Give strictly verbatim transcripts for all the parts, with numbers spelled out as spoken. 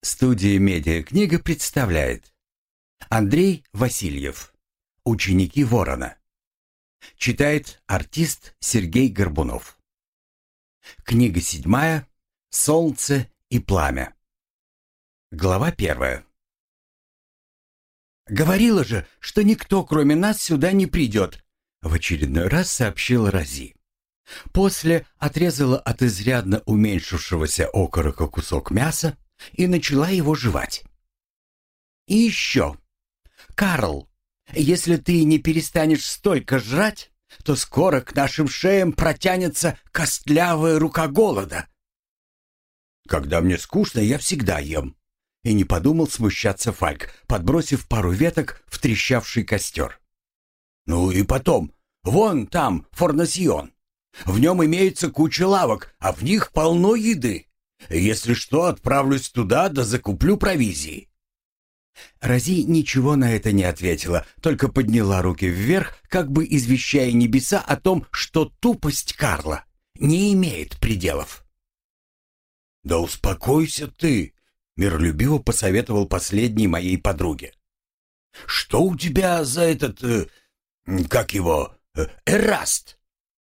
Студия «Медиакнига» представляет Андрей Васильев. Ученики Ворона. Читает артист Сергей Горбунов. Книга седьмая. Солнце и пламя. Глава первая. «Говорила же, что никто, кроме нас, сюда не придет», — в очередной раз сообщила Рози. После отрезала от изрядно уменьшившегося окорока кусок мяса и начала его жевать. «И еще, Карл, если ты не перестанешь столько жрать, то скоро к нашим шеям протянется костлявая рука голода». «Когда мне скучно, я всегда ем», — и не подумал смущаться Фальк, подбросив пару веток в трещавший костер. «Ну и потом, вон там Форнасьон. В нем имеется куча лавок, а в них полно еды. Если что, отправлюсь туда да закуплю провизии». Рози ничего на это не ответила, только подняла руки вверх, как бы извещая небеса о том, что тупость Карла не имеет пределов. «Да успокойся ты», — миролюбиво посоветовал последний моей подруге. «Что у тебя за этот, э, как его, э, Эраст?»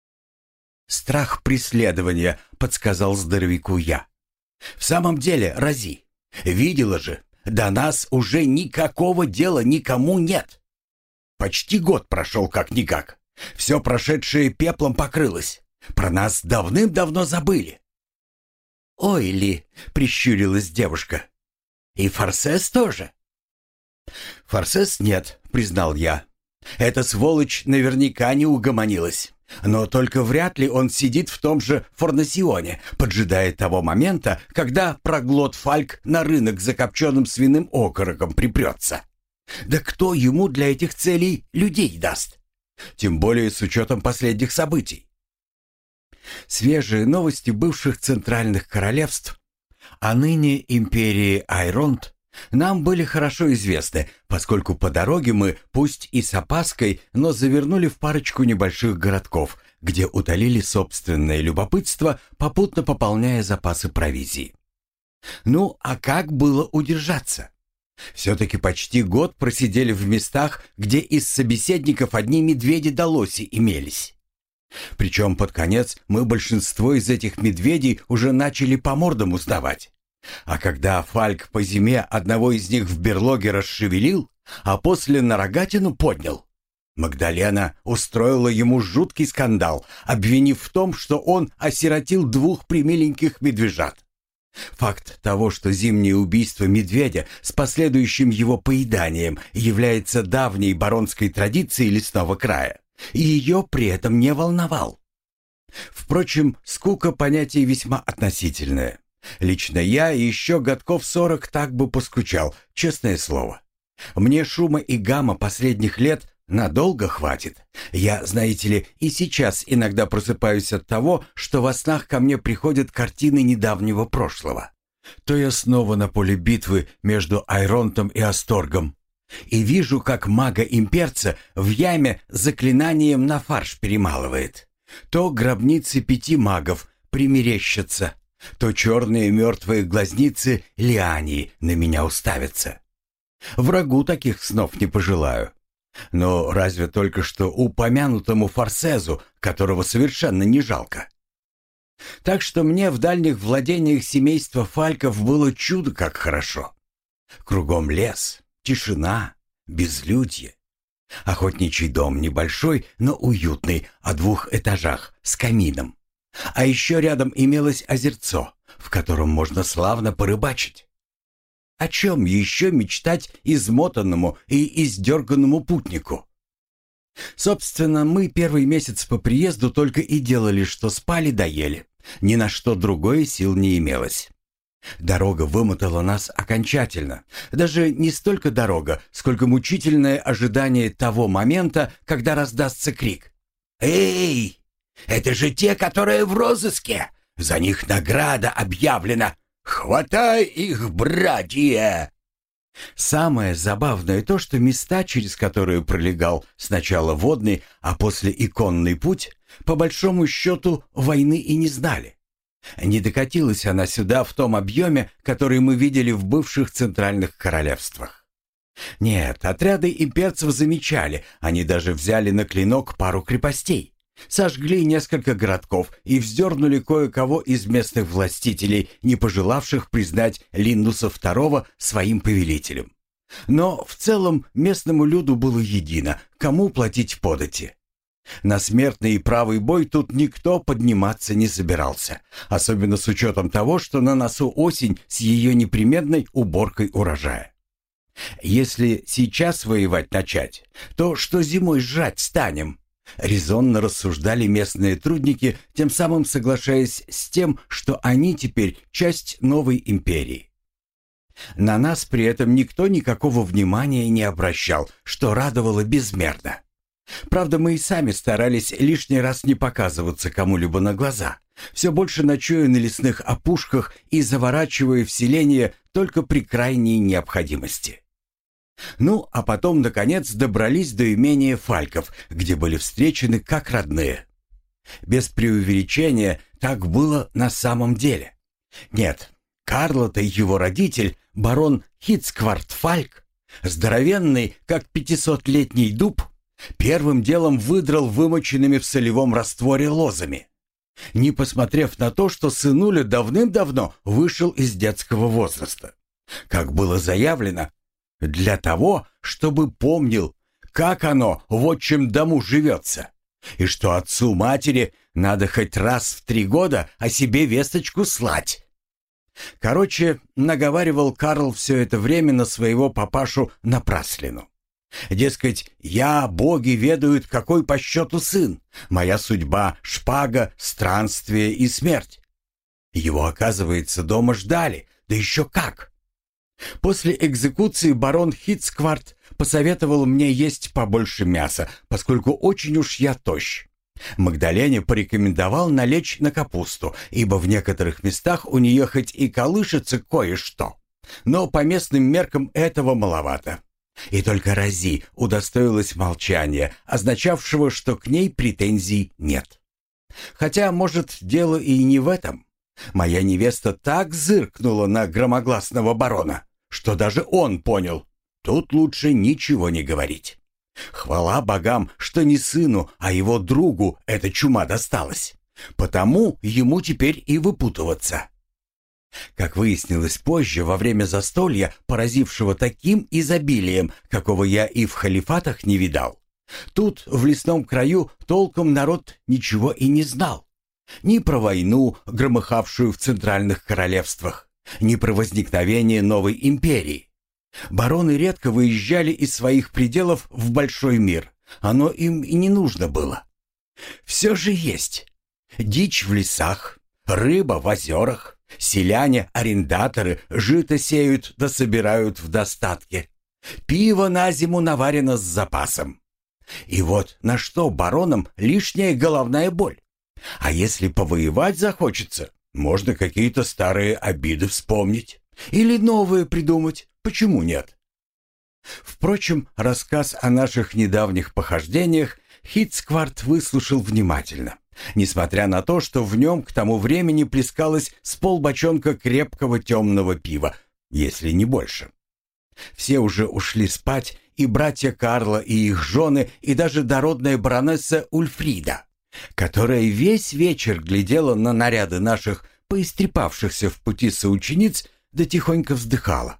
«Страх преследования», — подсказал здоровяку я. «В самом деле, Рози, видела же, до нас уже никакого дела никому нет. Почти год прошел как-никак. Все прошедшее пеплом покрылось. Про нас давным-давно забыли». «Ой ли», — прищурилась девушка, — «и Форсес тоже?» «Форсес нет», — признал я. «Эта сволочь наверняка не угомонилась. Но только вряд ли он сидит в том же Форнасьоне, поджидая того момента, когда проглот Фальк на рынок за копченым свиным окороком припрется. Да кто ему для этих целей людей даст? Тем более с учетом последних событий». Свежие новости бывших центральных королевств, а ныне империи Айронт, нам были хорошо известны, поскольку по дороге мы, пусть и с опаской, но завернули в парочку небольших городков, где утолили собственное любопытство, попутно пополняя запасы провизии. Ну, а как было удержаться? Все-таки почти год просидели в местах, где из собеседников одни медведи да лоси имелись. Причем под конец мы большинство из этих медведей уже начали по мордам узнавать. А когда Фальк по зиме одного из них в берлоге расшевелил, а после на рогатину поднял, Магдалена устроила ему жуткий скандал, обвинив в том, что он осиротил двух примиленьких медвежат. Факт того, что зимнее убийство медведя с последующим его поеданием является давней баронской традицией лесного края, и ее при этом не волновал. Впрочем, скука — понятие весьма относительное. Лично я еще годков сорок так бы поскучал, честное слово. Мне шума и гамма последних лет надолго хватит. Я, знаете ли, и сейчас иногда просыпаюсь от того, что во снах ко мне приходят картины недавнего прошлого. То я снова на поле битвы между Айронтом и Асторгом и вижу, как мага-имперца в яме заклинанием на фарш перемалывает. То гробницы пяти магов примерещатся, то черные мертвые глазницы Лиании на меня уставятся. Врагу таких снов не пожелаю. Но разве только что упомянутому Форсезу, которого совершенно не жалко. Так что мне в дальних владениях семейства Фальков было чудо как хорошо. Кругом лес, тишина, безлюдье. Охотничий дом небольшой, но уютный, о двух этажах, с камином. А еще рядом имелось озерцо, в котором можно славно порыбачить. О чем еще мечтать измотанному и издерганному путнику? Собственно, мы первый месяц по приезду только и делали, что спали да ели. Ни на что другое сил не имелось. Дорога вымотала нас окончательно. Даже не столько дорога, сколько мучительное ожидание того момента, когда раздастся крик. «Эй! Это же те, которые в розыске! За них награда объявлена! Хватай их, братья!» Самое забавное то, что места, через которые пролегал сначала водный, а после и конный путь, по большому счету войны и не знали. Не докатилась она сюда в том объеме, который мы видели в бывших центральных королевствах. Нет, отряды имперцев замечали, они даже взяли на клинок пару крепостей, сожгли несколько городков и вздернули кое-кого из местных властителей, не пожелавших признать Линдуса второго своим повелителем. Но в целом местному люду было едино, кому платить подати. На смертный и правый бой тут никто подниматься не собирался, особенно с учетом того, что на носу осень с ее непременной уборкой урожая. Если сейчас воевать начать, то что зимой жрать станем? Резонно рассуждали местные трудники, тем самым соглашаясь с тем, что они теперь часть новой империи. На нас при этом никто никакого внимания не обращал, что радовало безмерно. Правда, мы и сами старались лишний раз не показываться кому-либо на глаза, все больше ночуя на лесных опушках и заворачивая в селение только при крайней необходимости. Ну, а потом, наконец, добрались до имения Фальков, где были встречены как родные. Без преувеличения, так было на самом деле. Нет, Карло-то его родитель, барон Хитцкварт Фальк, здоровенный, как пятисотлетний дуб, первым делом выдрал вымоченными в солевом растворе лозами, не посмотрев на то, что сынуля давным-давно вышел из детского возраста. Как было заявлено, для того, чтобы помнил, как оно в отчим дому живется, и что отцу-матери надо хоть раз в три года о себе весточку слать. Короче, наговаривал Карл все это время на своего папашу Напраслину. Дескать, я, боги ведают, какой по счету сын, моя судьба — шпага, странствие и смерть. Его, оказывается, дома ждали, да еще как. После экзекуции барон Хитцкварт посоветовал мне есть побольше мяса, поскольку очень уж я тощ. Магдалене порекомендовал налечь на капусту, ибо в некоторых местах у нее хоть и колышется кое-что, но по местным меркам этого маловато. И только Рози удостоилась молчания, означавшего, что к ней претензий нет. Хотя, может, дело и не в этом. Моя невеста так зыркнула на громогласного барона, что даже он понял, тут лучше ничего не говорить. Хвала богам, что не сыну, а его другу эта чума досталась. Потому ему теперь и выпутываться. Как выяснилось позже, во время застолья, поразившего таким изобилием, какого я и в халифатах не видал, тут, в лесном краю, толком народ ничего и не знал. Ни про войну, громыхавшую в центральных королевствах, ни про возникновение новой империи. Бароны редко выезжали из своих пределов в большой мир. Оно им и не нужно было. Все же есть. Дичь в лесах, рыба в озерах, селяне, арендаторы жито сеют да собирают в достатке. Пиво на зиму наварено с запасом. И вот на что баронам лишняя головная боль? А если повоевать захочется, можно какие-то старые обиды вспомнить. Или новые придумать. Почему нет? Впрочем, рассказ о наших недавних похождениях Хитцкварт выслушал внимательно, несмотря на то, что в нем к тому времени плескалось с полбочонка крепкого темного пива, если не больше. Все уже ушли спать, и братья Карла, и их жены, и даже дородная баронесса Ульфрида, которая весь вечер глядела на наряды наших поистрепавшихся в пути соучениц, да тихонько вздыхала.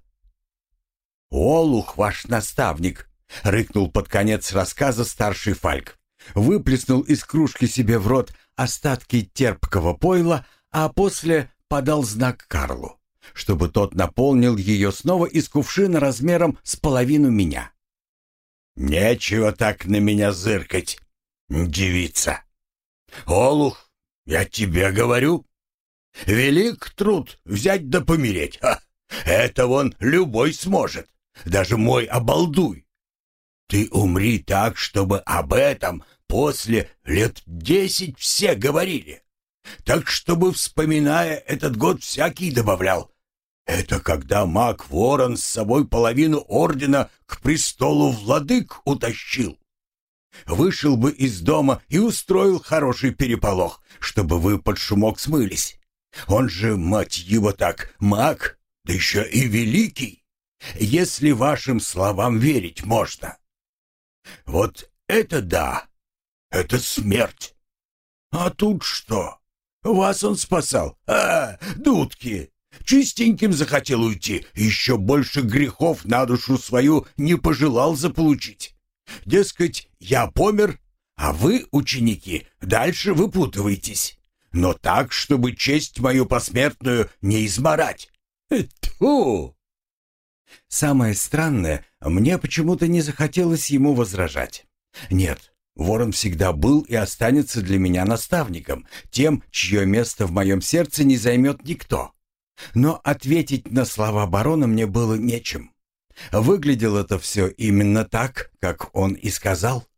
«Олух ваш наставник!» — рыкнул под конец рассказа старший Фальк. Выплеснул из кружки себе в рот остатки терпкого пойла, а после подал знак Карлу, чтобы тот наполнил ее снова из кувшина размером с половину меня. «Нечего так на меня зыркать, девица! Олух, я тебе говорю, велик труд взять да помереть. Ха! Это вон любой сможет. Даже мой обалдуй. Ты умри так, чтобы об этом после лет десять все говорили. Так, чтобы, вспоминая этот год, всякий добавлял. Это когда маг Ворон с собой половину ордена к престолу владык утащил. Вышел бы из дома и устроил хороший переполох, чтобы вы под шумок смылись. Он же, мать его так, маг, да еще и великий, если вашим словам верить можно. Вот это да, это смерть. А тут что? Вас он спасал? А, дудки! Чистеньким захотел уйти, еще больше грехов на душу свою не пожелал заполучить. Дескать, я помер, а вы, ученики, дальше выпутываетесь. Но так, чтобы честь мою посмертную не измарать. Тьфу! Самое странное, мне почему-то не захотелось ему возражать. Нет, Ворон всегда был и останется для меня наставником, тем, чье место в моем сердце не займет никто. Но ответить на слова барона мне было нечем. Выглядело это все именно так, как он и сказал.